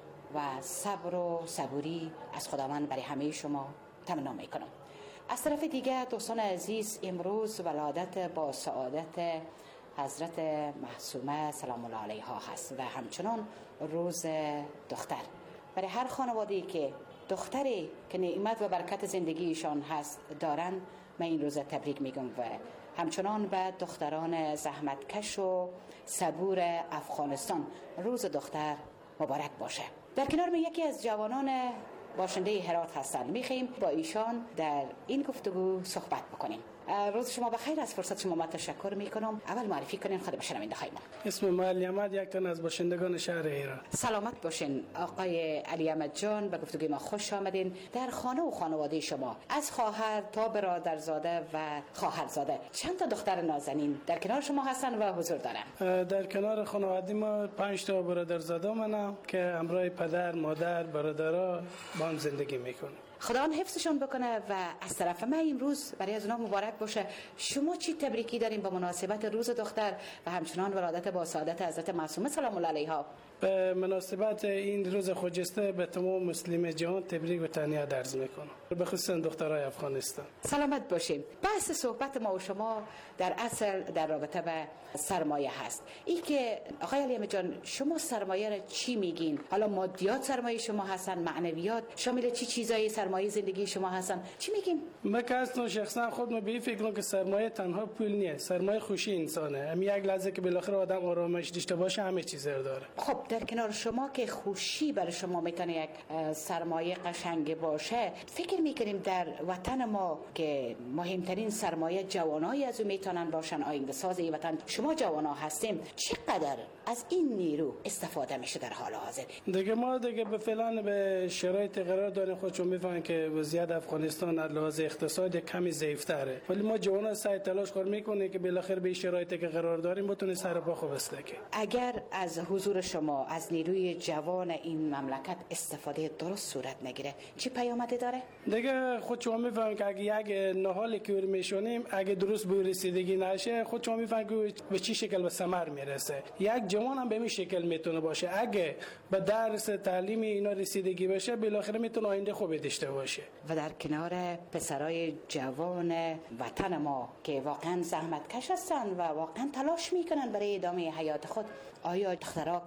و صبر و صبوری از خداوند برای همه شما تمنا میکنم. از طرف دیگه دوستان عزیز، امروز ولادت با سعادت حضرت معصومه سلام الله علیها هست و همچنان روز دختر. برای هر خانواده‌ای که دختری که نعمت و برکت زندگیشان هست دارن، من این روز تبریک میگم و همچنان به دختران زحمتکش و صبور افغانستان روز دختر مبارک باشه. در کنار من یکی از جوانان باشنده هرات هستن، میخوایم با ایشان در این گفتگو صحبت بکنیم. روز شما بخیر، از فرصت شما تشکر میکنم. اول معرفی کنین خود بشنونده های ما. اسم ما علی احمد، یک تن از باشندگان شهر هرات. سلامت باشین آقای علی احمد جان، به گفتگوی ما خوش آمدین. در خانه و خانواده شما از خواهر تا برادرزاده و خواهرزاده چند تا دختر نازنین در کنار شما هستن و حضور دارن؟ در کنار خانواده ما 5 تا برادرزاده منم که همراه پدر، مادر، برادرها با هم زندگی میکنم. خدا حفظشون بکنه و از طرف من امروز برای از اونها مبارک باشه. شما چی تبریکی دارین به مناسبت روز دختر و همچنان ولادت با سعادت حضرت معصومه سلام الله علیها؟ به مناسبت این روز خجسته به تمام مسلم جهان تبریک و تهنیت عرض میکنم، به خصوص دخترای افغانستان. سلامت باشین. بحث صحبت ما و شما در اصل در رابطه به سرمایه هست. این که آقای علی احمد جان، شما سرمایه را چی میگین؟ حالا مادیات سرمایه شما هستن، معنویات شامل چی چیزایی سرمایه زندگی شما هستن؟ چی میگین؟ من که اصلا شخصا خودم به این فکر کنم که سرمایه تنها پول نیست، سرمایه خوشی انسانه. همین یک لحظه که بالاخره آدم آرامش داشته باشه همه چیز داره. خب در کنار شما که خوشی برای شما میتونه یک سرمایه قشنگ باشه، فکر میکنیم در وطن ما که مهمترین سرمایه جوانایی از اون میتونن باشن، آینده ساز این وطن شما جوانا هستیم، چقدر از این نیرو استفاده میشه در حال حاضر؟ دیگه ما دیگه به فعلا به شرایط قرار داریم. خودشون میفهمن که وضعیت افغانستان از لحاظ اقتصادی کمی ضعیف‌تره، ولی ما جوانا سعی تلاش کار میکنیم که بالاخره به شرایطی که قرار داریم بتونیم سر پا خوب بستگی. اگر از حضور شما از نیروی جوان این مملکت استفاده درست صورت نگیره چی پیامدی داره؟ دیگه خود شما میفهمید که اگه یک نهالی که میشونیم اگه درست به رسیدگی نشه، خود شما میفهمید که به چی شکل به ثمر میرسه. یک جوان هم به این شکل میتونه باشه، اگه به درس تعلیم اینا رسیدگی بشه بالاخره میتونه آینده خوبی داشته باشه. و در کنار پسرای جوان وطن ما که واقعا زحمت کش هستن و واقعا تلاش میکنن برای ادامه حیات خود، آیا دخترها که نیم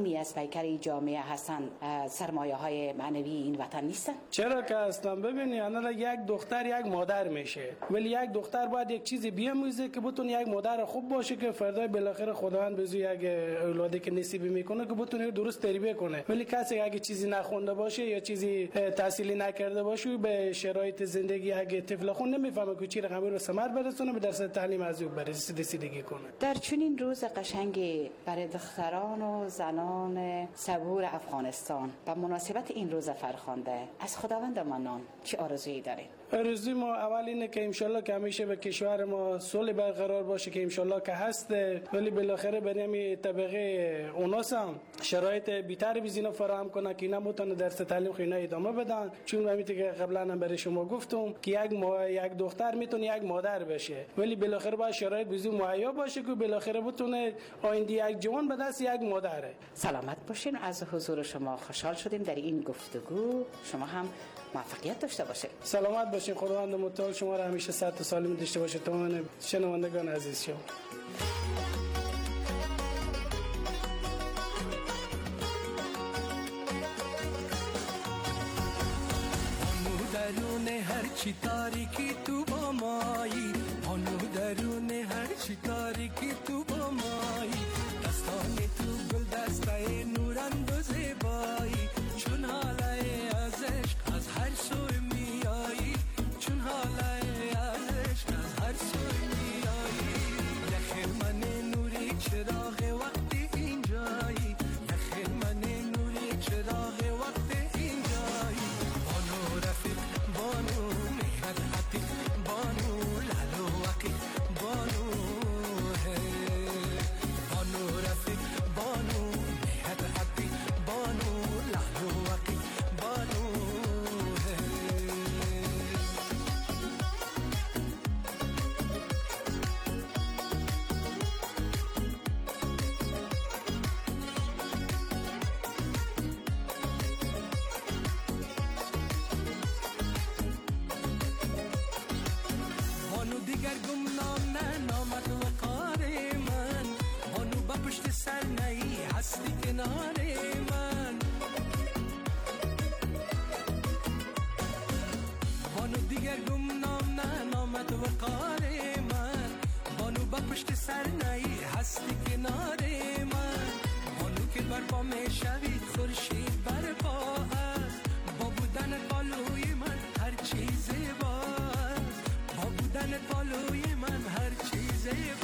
مهمی از پیکر جامعه هستند سرمایه های معنوی این وطن نیستن؟ چرا که هستن؟ ببینی الان یک دختر یک مادر میشه، ولی یک دختر باید یک چیزی بیاموزه که بتونه یک مادر خوب باشه که فردا بالاخره خداوند بزو یک اولادی که نصیب میکنه که بتونه درست تربیت کنه. ولی کسی اگه چیزی نخونده باشه یا چیزی تحصیلی نکرده باشه به شرایط زندگی اگه طفل خون نمیفهمه که چی رقمی رو ثمر برسونه به درس تعلیم از او رسیدگی کنه. در چنین روز قشنگی برای دختران و زنان صبور افغانستان به مناسبت این روز فرخنده از خداوند منان چه آرزویی دارید؟ آرزوی ما اول اینه که انشالله که همیشه به کشور ما صلح برقرار باشه که انشالله که هست، ولی بالاخره برای طبقه اوناس هم شرایط بی‌تر بیزینا فراهم کنه که اینا بتونه درس تعلیم خو اینا ادامه بدن. چون همین که قبلا هم برای شما گفتم که یک دختر میتونه یک مادر بشه، ولی بالاخره باید شرایط بیزی مهیا باشه که بالاخره بتونه آینده یک جوان به دست یک مادره. سلامت باشین. از حضور شما خوشحال شدیم در این گفتگو. شما هم موفقیت داشته باشید. سلامت باشین. خداوند متعال شما را همیشه صحت و سالم داشته باشه. تمام شنوندگان عزیز شما. درون هر چی تاریکی تو با مایی، آنو درون هر چی تاریکی تو با مایی، دستان تو گل دسته نورند و زیبایی، چون حاله از عشق از هر سوی میایی، چون حاله از عشق از هر سوی میایی، یخ من نوری چراغ وقتی اینجایی، یخ من نوری چراغ وقتی اینجایی، بانو رفیق بانو مهد حتی بانو لالو وقی بانو بانو رفیق بانو مهد حتی بانو لالو وقی بانو بانو دیگر گمنام نه نامت وقار من، بانو با پشت سر نهی هستی کنار من، بانو دیگر گمنام نه نامت وقار من، بانو با پشت سر نهی هستی کنار من، بانو که بر پا میشوید خورشید بر پا است، با بودن بالوی من هر چیز باست، با بودن بالوی من هر چیز